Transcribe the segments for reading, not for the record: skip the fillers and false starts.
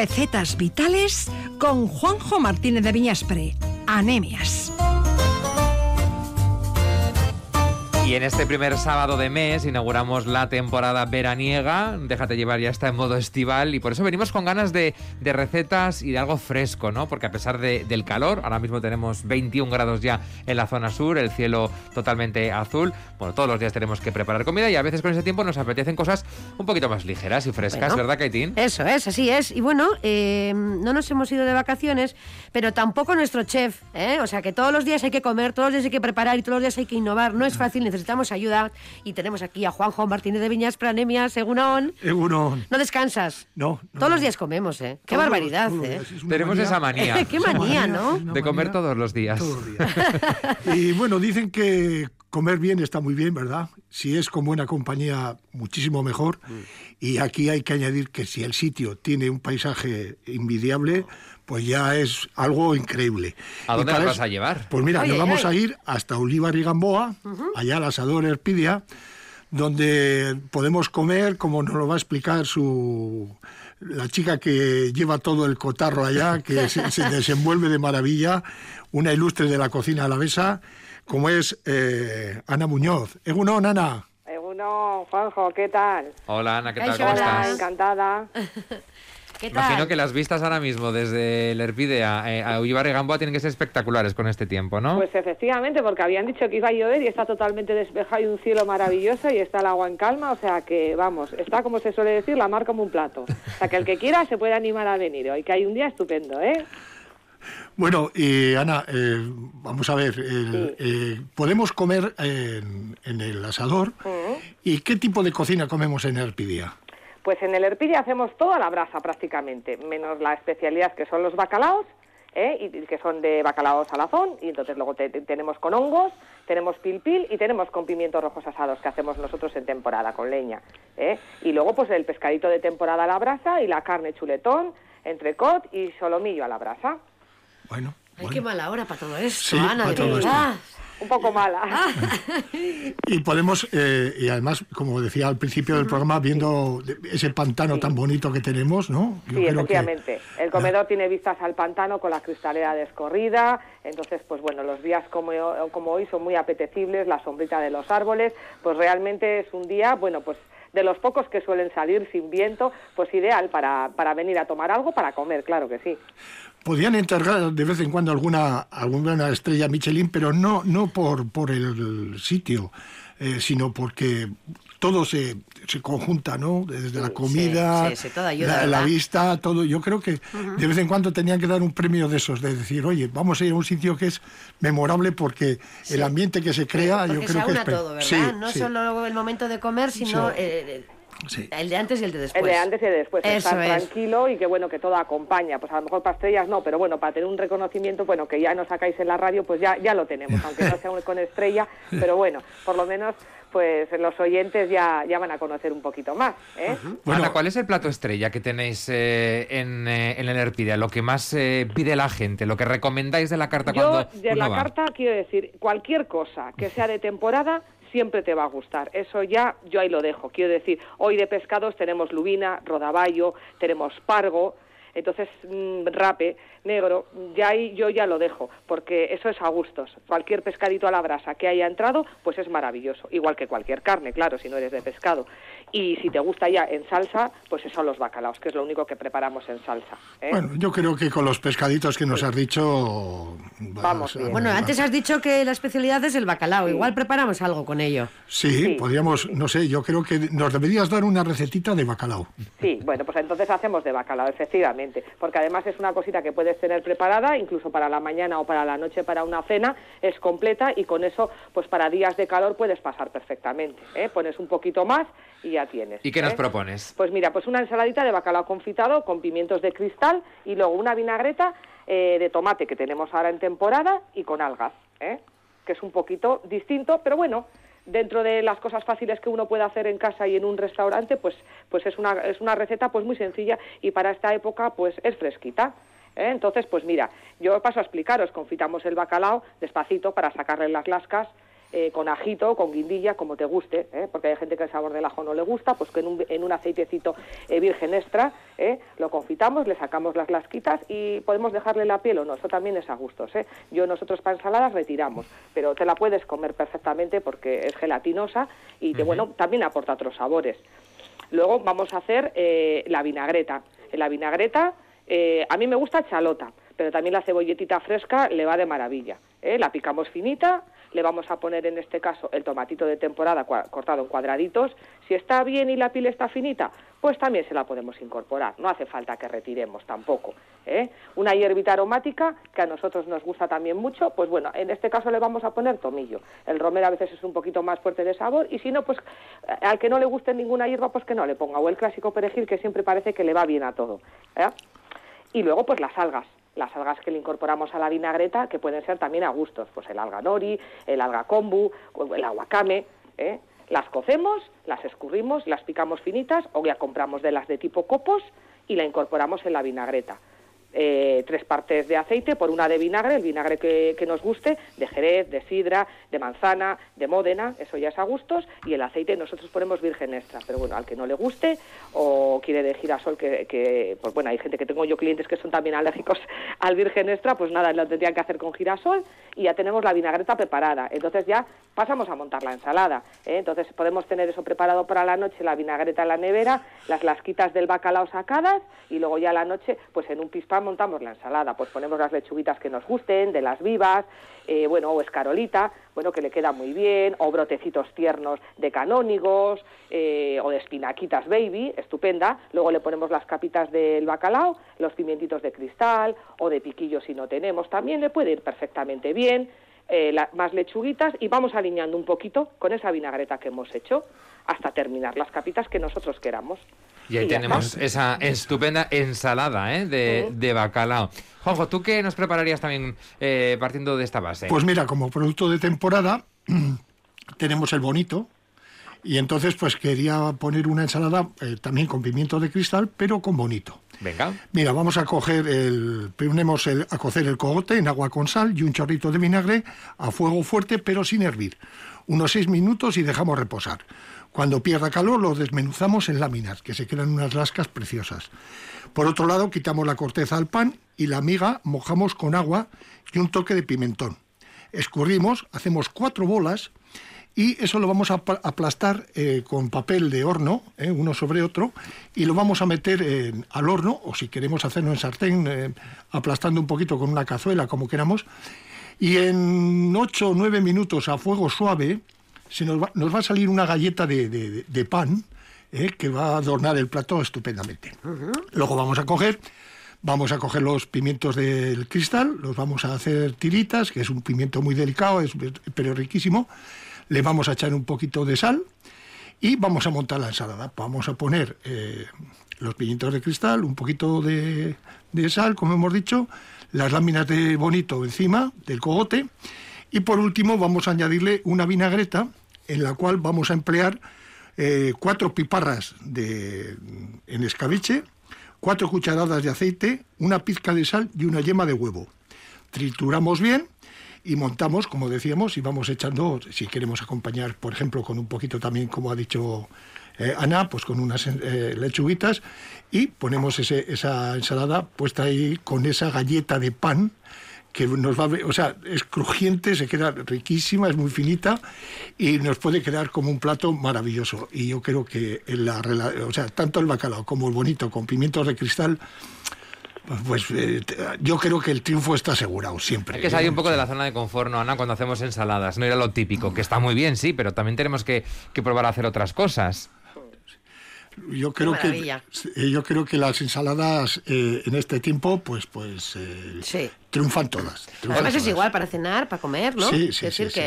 Recetas vitales con Juanjo Martínez de Viñaspre. Anemias. Y en este primer sábado de mes inauguramos la temporada veraniega. Déjate llevar, ya está en modo estival, y por eso venimos con ganas de recetas y de algo fresco, ¿no? Porque a pesar del calor, ahora mismo tenemos 21 grados ya en la zona sur, el cielo totalmente azul. Bueno, todos los días tenemos que preparar comida y a veces con ese tiempo nos apetecen cosas un poquito más ligeras y frescas, bueno, ¿verdad, Kaitín? Eso es, así es. Y bueno, no nos hemos ido de vacaciones, pero tampoco nuestro chef, ¿eh? O sea que todos los días hay que comer, todos los días hay que preparar y todos los días hay que innovar. No es fácil, necesitamos ayuda, y tenemos aquí a Juanjo Martínez de Viñaspre. Anemias, Egunon. ¿No descansas? No. Todos los días comemos, ¿eh? Qué barbaridad, ¿eh? Tenemos esa manía. Qué manía, ¿no? De comer todos los días. Todos los días. Y bueno, dicen que comer bien está muy bien, ¿verdad? Si es con buena compañía, muchísimo mejor. Y aquí hay que añadir que si el sitio tiene un paisaje envidiable, pues ya es algo increíble. ¿A dónde nos vas a llevar? Pues mira, nos vamos a ir hasta Ullíbar y Gamboa, allá al asador Erpidia, donde podemos comer, como nos lo va a explicar la chica que lleva todo el cotarro allá, que se desenvuelve de maravilla, una ilustre de la cocina alavesa, como es Ana Muñoz. Egunon, Ana. Egunon, Juanjo, ¿qué tal? Hola, Ana, ¿qué tal? ¿Cómo estás? Encantada. ¿Qué tal? Imagino que las vistas ahora mismo desde el Erpidea a Ullíbar y Gamboa tienen que ser espectaculares con este tiempo, ¿no? Pues efectivamente, porque habían dicho que iba a llover y está totalmente despejado y un cielo maravilloso y está el agua en calma, o sea que, vamos, está, como se suele decir, la mar como un plato. O sea que el que quiera se puede animar a venir hoy, que hay un día estupendo, ¿eh? Bueno, y Ana, vamos a ver, podemos comer en el asador. ¿Y qué tipo de cocina comemos en Erpidia? Pues en el Erpidia hacemos todo a la brasa prácticamente, menos la especialidad que son los bacalaos, y que son de bacalao salazón, y entonces luego tenemos con hongos, tenemos pil y tenemos con pimientos rojos asados que hacemos nosotros en temporada con leña, y luego pues el pescadito de temporada a la brasa y la carne chuletón, entrecot y solomillo a la brasa. Bueno. Ay, qué mala hora para todo esto, Sí, Ana, para de todo verdad. Un poco mala. Y podemos, y además, como decía al principio del programa, viendo ese pantano tan bonito que tenemos, ¿no? Yo Sí, creo efectivamente. El comedor tiene vistas al pantano con la cristalera descorrida, entonces, pues bueno, los días como hoy son muy apetecibles, la sombrita de los árboles, pues realmente es un día, bueno, pues de los pocos que suelen salir sin viento, pues ideal para venir a tomar algo, para comer, claro que sí. Podían encargar de vez en cuando alguna estrella Michelin, pero no por el sitio, sino porque todo se conjunta, ¿no? Desde la comida, todo ayuda, la vista, todo. Yo creo que de vez en cuando tenían que dar un premio de esos, de decir, oye, vamos a ir a un sitio que es memorable porque el ambiente que se crea, yo creo que es... todo, ¿verdad? Sí, no solo el momento de comer, sino... Sí. El de antes y el de después. El de antes y el de después, Eso estar es. tranquilo y que bueno, que todo acompaña. Pues a lo mejor para estrellas no, pero bueno, para tener un reconocimiento, bueno, que ya nos sacáis en la radio, pues ya lo tenemos, aunque no sea con estrella, pero bueno, por lo menos pues los oyentes ya van a conocer un poquito más, ¿eh? Bueno, Ana, ¿cuál es el plato estrella que tenéis en el Erpidia? Lo que más pide la gente, lo que recomendáis de la carta cuando de la carta quiero decir, cualquier cosa que sea de temporada siempre te va a gustar. Eso ya yo ahí lo dejo. Quiero decir, hoy de pescados tenemos lubina, rodaballo, tenemos pargo, entonces rape, negro, ya ahí yo ya lo dejo, porque eso es a gustos. Cualquier pescadito a la brasa que haya entrado, pues es maravilloso. Igual que cualquier carne, claro, si no eres de pescado. Y si te gusta ya en salsa, pues eso son los bacalaos, que es lo único que preparamos en salsa, ¿eh? Bueno, yo creo que con los pescaditos que nos has dicho... Vamos bien. Bueno, antes has dicho que la especialidad es el bacalao. Igual preparamos algo con ello. Sí, podríamos, no sé, yo creo que nos deberías dar una recetita de bacalao. Sí, bueno, pues entonces hacemos de bacalao, efectivamente, porque además es una cosita que puedes tener preparada, incluso para la mañana o para la noche, para una cena, es completa y con eso, pues para días de calor puedes pasar perfectamente, ¿eh? Pones un poquito más y ya tienes. ¿Y qué nos propones? Pues mira, pues una ensaladita de bacalao confitado con pimientos de cristal y luego una vinagreta de tomate que tenemos ahora en temporada y con algas, que es un poquito distinto, pero bueno, dentro de las cosas fáciles que uno puede hacer en casa y en un restaurante, pues es una receta pues muy sencilla y para esta época pues es fresquita. Entonces, pues mira, yo paso a explicaros, confitamos el bacalao despacito para sacarle las lascas, con ajito, con guindilla, como te guste, porque hay gente que el sabor del ajo no le gusta, pues que en un aceitecito virgen extra lo confitamos, le sacamos las lasquitas y podemos dejarle la piel o no, eso también es a gustos. Nosotros para ensaladas retiramos, pero te la puedes comer perfectamente porque es gelatinosa y bueno, también aporta otros sabores. Luego vamos a hacer la vinagreta. En la vinagreta a mí me gusta chalota, pero también la cebolletita fresca le va de maravilla. La picamos finita, le vamos a poner en este caso el tomatito de temporada cortado en cuadraditos. Si está bien y la piel está finita, pues también se la podemos incorporar. No hace falta que retiremos tampoco. Una hierbita aromática que a nosotros nos gusta también mucho, pues bueno, en este caso le vamos a poner tomillo. El romero a veces es un poquito más fuerte de sabor y si no, pues al que no le guste ninguna hierba, pues que no le ponga. O el clásico perejil que siempre parece que le va bien a todo. Y luego pues las algas que le incorporamos a la vinagreta, que pueden ser también a gustos, pues el alga nori, el alga kombu, el aguacame, las cocemos, las escurrimos, las picamos finitas, o ya compramos de las de tipo copos y la incorporamos en la vinagreta. 3 partes de aceite por 1 de vinagre, el vinagre que nos guste, de jerez, de sidra, de manzana, de módena, eso ya es a gustos, y el aceite nosotros ponemos virgen extra, pero bueno, al que no le guste o quiere de girasol, que pues bueno, hay gente que tengo yo clientes que son también alérgicos al virgen extra, pues nada, lo tendrían que hacer con girasol y ya tenemos la vinagreta preparada, entonces ya pasamos a montar la ensalada, entonces podemos tener eso preparado para la noche, la vinagreta en la nevera, las lasquitas del bacalao sacadas y luego ya a la noche, pues en un pispán montamos la ensalada, pues ponemos las lechuguitas que nos gusten, de las vivas, o escarolita, que le queda muy bien, o brotecitos tiernos de canónigos, o de espinaquitas baby, estupenda, luego le ponemos las capitas del bacalao, los pimientitos de cristal, o de piquillo si no tenemos, también le puede ir perfectamente bien, más lechuguitas, y vamos aliñando un poquito con esa vinagreta que hemos hecho, hasta terminar las capitas que nosotros queramos. Y ahí tenemos esa estupenda ensalada de bacalao. Juanjo, ¿tú qué nos prepararías también partiendo de esta base? Pues mira, como producto de temporada tenemos el bonito y entonces pues quería poner una ensalada también con pimiento de cristal, pero con bonito. Venga. Mira, vamos a coger ponemos a cocer el cogote en agua con sal y un chorrito de vinagre a fuego fuerte pero sin hervir. Unos 6 minutos y dejamos reposar. Cuando pierda calor lo desmenuzamos en láminas, que se quedan unas lascas preciosas. Por otro lado, quitamos la corteza al pan y la miga mojamos con agua y un toque de pimentón. Escurrimos, hacemos 4 bolas y eso lo vamos a aplastar con papel de horno, uno sobre otro, y lo vamos a meter al horno, o si queremos hacerlo en sartén, aplastando un poquito con una cazuela, como queramos, y en 8 o 9 minutos a fuego suave nos va a salir una galleta de pan que va a adornar el plato estupendamente. Luego vamos a coger los pimientos del cristal, los vamos a hacer tiritas, que es un pimiento muy delicado, pero riquísimo. Le vamos a echar un poquito de sal y vamos a montar la ensalada. Vamos a poner los pimientos de cristal, un poquito de sal, como hemos dicho, las láminas de bonito encima del cogote y por último vamos a añadirle una vinagreta en la cual vamos a emplear 4 piparras en escabeche, 4 cucharadas de aceite, una pizca de sal y una yema de huevo. Trituramos bien y montamos, como decíamos, y vamos echando, si queremos acompañar, por ejemplo, con un poquito también, como ha dicho Ana, pues con unas lechuguitas y ponemos esa ensalada puesta ahí con esa galleta de pan que nos va a ver, o sea, es crujiente, se queda riquísima, es muy finita y nos puede quedar como un plato maravilloso. Y yo creo que tanto el bacalao como el bonito con pimientos de cristal, pues yo creo que el triunfo está asegurado siempre. Hay que salir un poco de la zona de confort, ¿no, Ana? Cuando hacemos ensaladas, no ir a lo típico, que está muy bien, sí, pero también tenemos que probar a hacer otras cosas. Yo creo que las ensaladas en este tiempo sí. triunfan todas. Además es igual para cenar, para comer, ¿no? Sí.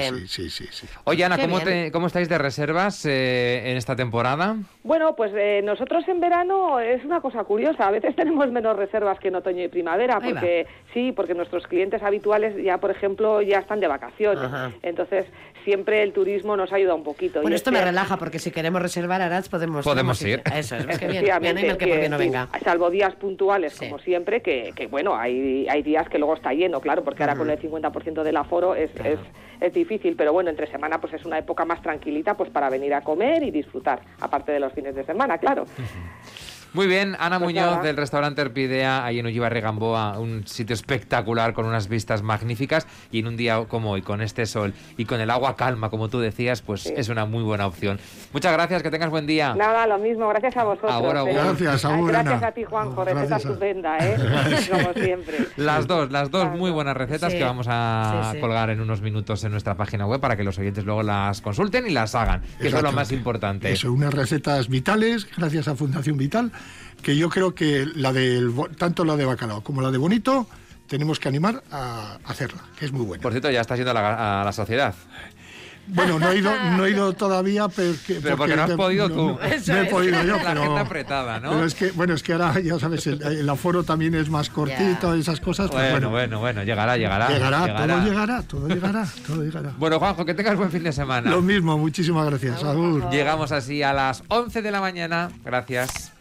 Oye, Ana, ¿cómo estáis de reservas en esta temporada? Bueno, pues nosotros en verano es una cosa curiosa. A veces tenemos menos reservas que en otoño y primavera, porque nuestros clientes habituales ya, por ejemplo, ya están de vacaciones. Ajá. Entonces, siempre el turismo nos ayuda un poquito. Bueno, esto me relaja, porque si queremos reservar Arats podemos ir. Eso es que bien, porque no venga. Salvo días puntuales, como siempre, que bueno, hay días que luego está lleno, claro, porque ahora con el 50% del aforo es difícil, pero bueno, entre semana pues es una época más tranquilita pues para venir a comer y disfrutar, aparte de los fines de semana, claro. Muy bien, Ana Pues Muñoz nada. del restaurante Orpidea, ahí en Ullibarri Gamboa, un sitio espectacular con unas vistas magníficas y en un día como hoy, con este sol y con el agua calma, como tú decías, pues Sí. es una muy buena opción. Muchas gracias, que tengas buen día. Nada, lo mismo, gracias a vosotros. Ahora, ¿eh? Gracias, Ay, agur, gracias Ana. a ti, Juanjo, Gracias receta a- estupenda, como siempre. Las dos muy buenas recetas Sí. que vamos a Sí, sí. colgar en unos minutos en nuestra página web para que los oyentes luego las consulten y las hagan, que eso es lo más Exactamente. importante. Eso, unas recetas vitales, gracias a Fundación Vital, que yo creo que tanto la de bacalao como la de bonito tenemos que animar a hacerla, que es muy buena. Por cierto, ya estás yendo a la sociedad. Bueno, no he ido todavía, Pero porque no has podido tú. Eso No he es. podido yo, La pero... agenda apretada, ¿no? Pero es que ahora, ya sabes, el aforo también es más cortito, esas cosas. Pues Bueno, llegará. Todo llegará. Bueno, Juanjo, que tengas buen fin de semana. Lo mismo, muchísimas gracias. Agur. Llegamos así a las 11 de la mañana. Gracias.